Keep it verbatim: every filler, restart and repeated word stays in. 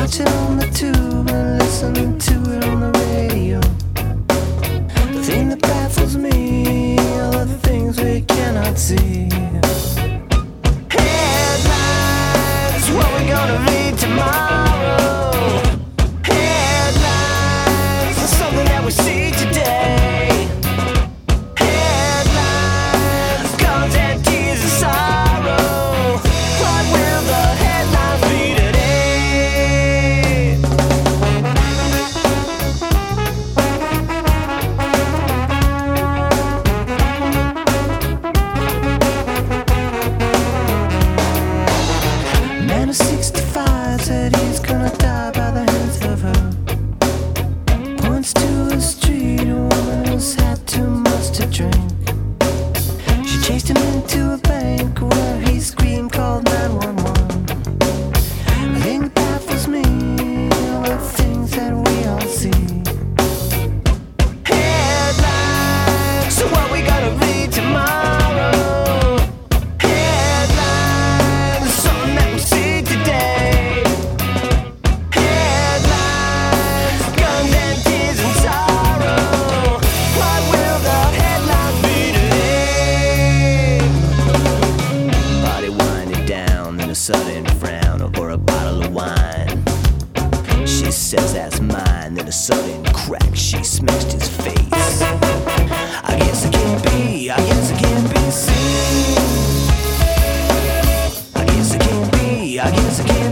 watch it on the tube and listen to it on the radio. The thing that baffles me are the things we cannot see. Headlines, what we gonna read tomorrow? Headlines, something that we see today. Headlines, guns and tears and sorrow. What will the headlines be today? Man of sixty-five said he's gonna die by the hands of her. Points to a street, a woman who's had too much to drink. She chased him into a bank where he screamed, called nine one one. The thing that baffles me are the things that we all see. Headlines, so what we gonna read tomorrow? Headlines, something that we see today. Headlines, guns and tears and sorrow. What will the headlines be today? Body winding down, then a sudden frown over a bottle of wine. She says that's mine, then a sudden crack, she smashed his face. I guess it can't be, I guess it can't be seen. I guess it can't be, I guess it can't